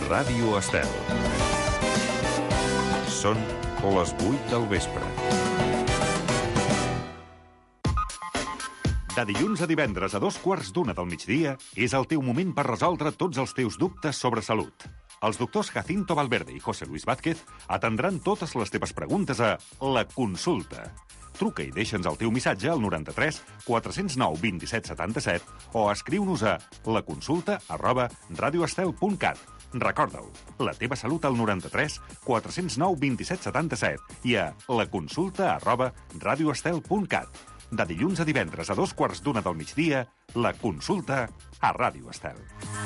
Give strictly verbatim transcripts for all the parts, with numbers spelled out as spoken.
Ràdio Estel. Són les vuit del vespre. De dilluns a divendres a dos quarts d'una del migdia és el teu moment per resoldre tots els teus dubtes sobre salut. Els doctors Jacinto Valverde i José Luis Vázquez atendran totes les teves preguntes a La Consulta. Truca i deixa'ns el teu missatge al noranta-tres quatre cents nou vint-i-set setanta-set o escriu-nos a laconsulta arroba radioestel punt cat. Recorda-ho, la teva salut al noranta-tres quatre cents nou vint-i-set setanta-set i a laconsulta arroba radioestel punt cat. De dilluns a divendres a dos quarts d'una del migdia, La Consulta a Ràdio Estel.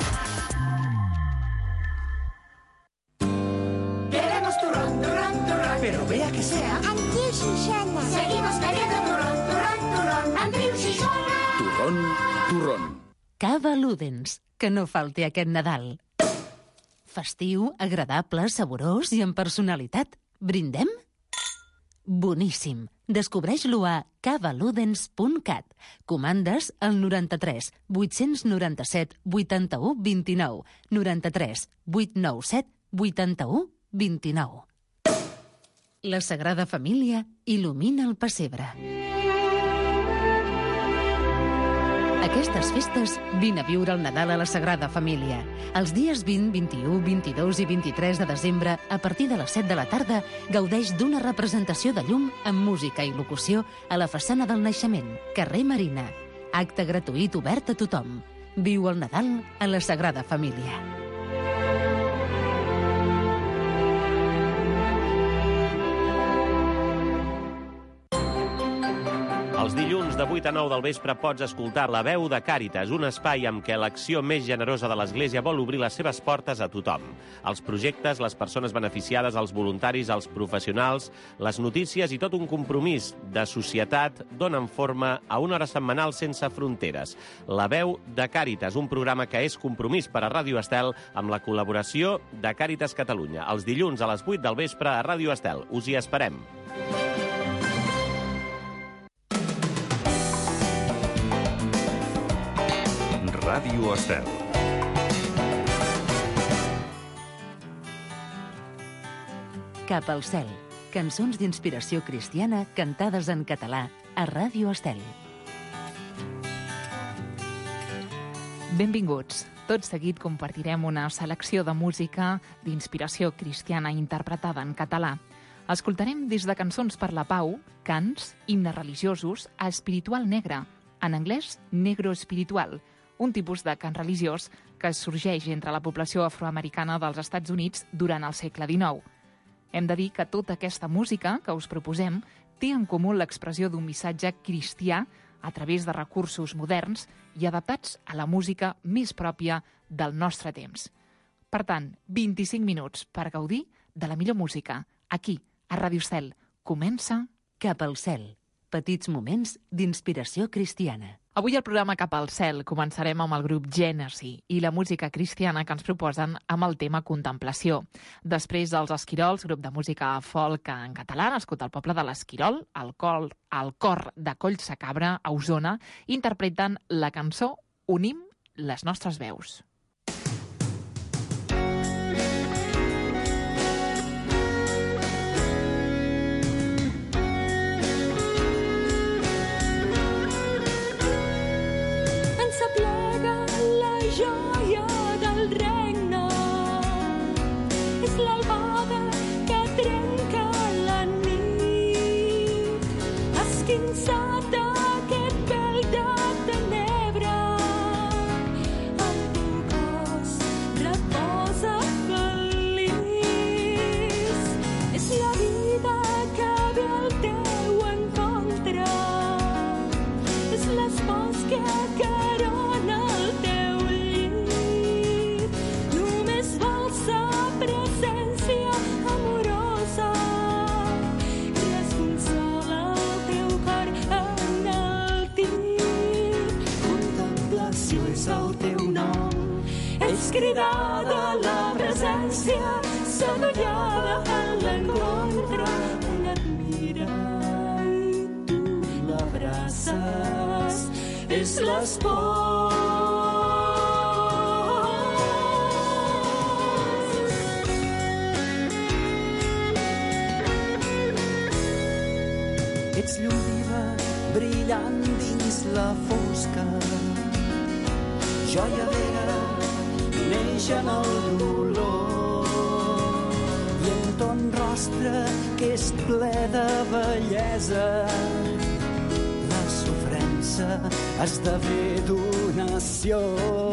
Queremos turrón, turrón, turrón. Pero vea que sea Andreu Xixona. Seguimos queriendo turrón, turrón, turrón. Andreu Xixona. turrón, turrón. Cava Ludens, que no falti aquest Nadal. Festiu, agradable, saborós i amb personalitat. Brindem? Boníssim. Descobreix-lo a cava ludens punt cat. Comandes al noranta-tres vuit-cents noranta-set vuitanta-u vint-i-nou, noranta-tres vuit nou set vuitanta-u vint-i-nou. La Sagrada Família il·lumina el pessebre. Aquestes festes, vine a viure el Nadal a la Sagrada Família. Els dies vint, vint-i-u, vint-i-dos i vint-i-tres de desembre, a partir de les set de la tarda, gaudeix d'una representació de llum amb música i locució a la façana del Naixement, carrer Marina. Acte gratuït obert a tothom. Viu el Nadal a la Sagrada Família. Els dilluns de vuit a nou del vespre pots escoltar La Veu de Càritas, un espai amb què l'acció més generosa de l'Església vol obrir les seves portes a tothom. Els projectes, les persones beneficiades, els voluntaris, els professionals, les notícies i tot un compromís de societat donen forma a una hora setmanal sense fronteres. La Veu de Càritas, un programa que és compromís per a Ràdio Estel amb la col·laboració de Càritas Catalunya. Els dilluns a les vuit del vespre a Ràdio Estel. Us hi esperem. Ràdio Estel. Cap al cel. Cançons d'inspiració cristiana cantades en català a Ràdio Estel. Benvinguts. Tot seguit compartirem una selecció de música d'inspiració cristiana interpretada en català. Escoltarem des de Cançons per la Pau, cants, himnes religiosos, a Espiritual Negre, en anglès Negro Espiritual, un tipus de cant religiós que sorgeix entre la població afroamericana dels Estats Units durant el segle dinou. Hem de dir que tota aquesta música que us proposem té en comú l'expressió d'un missatge cristià a través de recursos moderns i adaptats a la música més pròpia del nostre temps. Per tant, vint-i-cinc minuts per gaudir de la millor música. Aquí, a Ràdio Estel, comença Cap al cel. Petits moments d'inspiració cristiana. Avui al programa Cap al cel començarem amb el grup Gènesi i la música cristiana que ens proposen amb el tema Contemplació. Després els Esquirols, grup de música folk en català, nascut al poble de l'Esquirol, al cor, al cor de Collsacabra, a Osona, interpreten la cançó Unim les nostres veus. Joia del regne és l'albada que trenca la nit, esquinçat aquest vel de tenebra, el teu cos reposa feliç. És la vida que ve al teu encontre, és l'espòs que acarona el teu presència amorosa que es consola el teu cor enaltit. Contemplació és el teu nom, és cridada a la presència, s'adollada en l'encontre, l'admira i tu l'abraces. És l'espòs ets llum viva, brillant dins la fosca. Joia vera, neix en el dolor, i en ton rostre, que és ple de bellesa, la sofrença esdevé donació.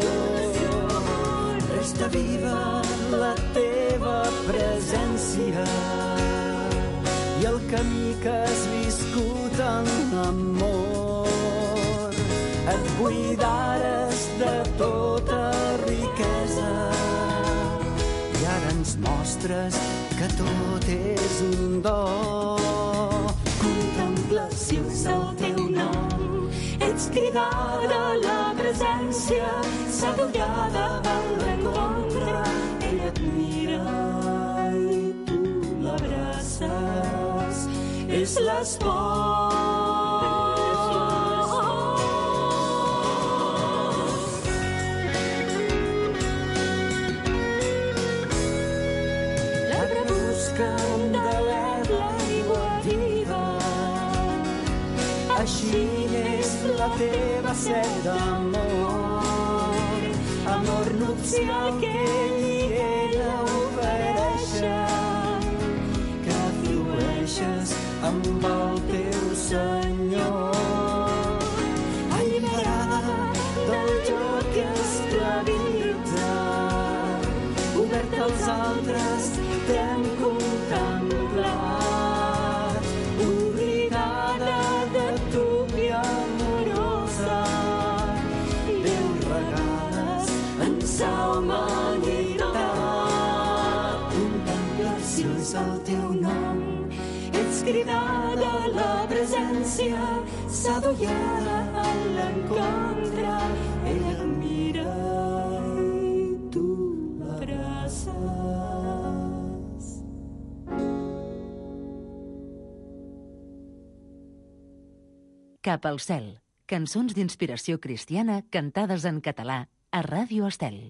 Resta viva la teva presència i el camí que has viscut en amor. Et buidares de tota riquesa i ara ens mostres que tot és un do. Contemplació és el teu nom, ets cridada a la presència, sadollada a l'encontre. Ella et mira i tu l'abraces, és l'espòs. L'arbre busca un deler l'aigua viva, així és la teva set d'amor, amor nupcial que ell i ella ofereixen, que flueixes amb el teu Senyor. Alliberada del joc que esclavitza, obert als altres t'hem contemplat, oblidada de tu i amorosa, Déu regales en sa humanitat. Contemplació és el teu nom, ets cridada a la presència, sadollada a l'encontre. Ella et mira i tu l'abraces. Cap al cel. Cançons d'inspiració cristiana cantades en català a Ràdio Estel.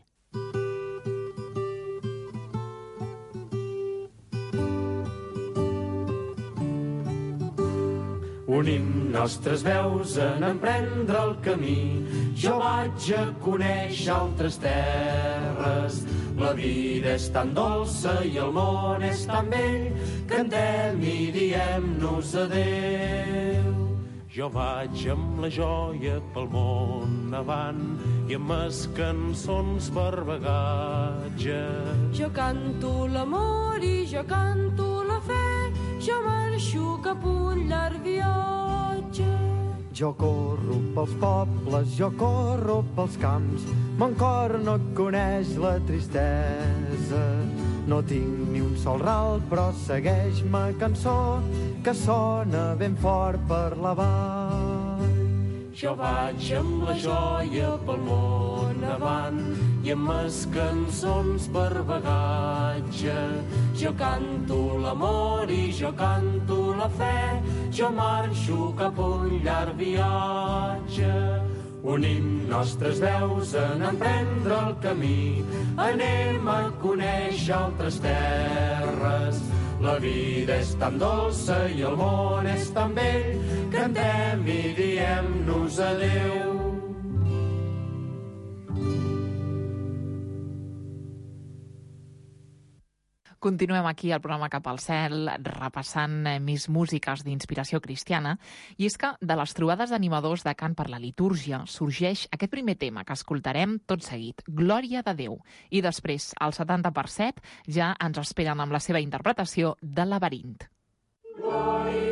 Unim nostres veus en emprendre el camí. Jo vaig a conèixer altres terres. La vida és tan dolça i el món és tan vell. Cantem i diem-nos adéu. Jo vaig amb la joia pel món avant i amb les cançons per bagatge. Jo canto l'amor i jo canto la fe, jo marxo cap un llarg viatge. Jo corro pels pobles, jo corro pels camps, mon cor no coneix la tristesa. No tinc ni un sol ral, però segueix-me cançó, que sona ben fort per la vall. Jo vaig amb la joia pel món avant i amb les cançons per bagatge. Jo canto l'amor i jo canto la fe, jo marxo cap un llarg viatge. Unim nostres veus en emprendre el camí, anem a conèixer altres terres. La vida és tan dolça i el món és tan vell, cantem i diem-nos adéu. Continuem aquí al programa Cap al cel, repassant més músiques d'inspiració cristiana, i és que de les trobades d'animadors de cant per la litúrgia sorgeix aquest primer tema que escoltarem tot seguit, Glòria de Déu, i després, al setanta per cent, ja ens esperen amb la seva interpretació de Laberint. Glòria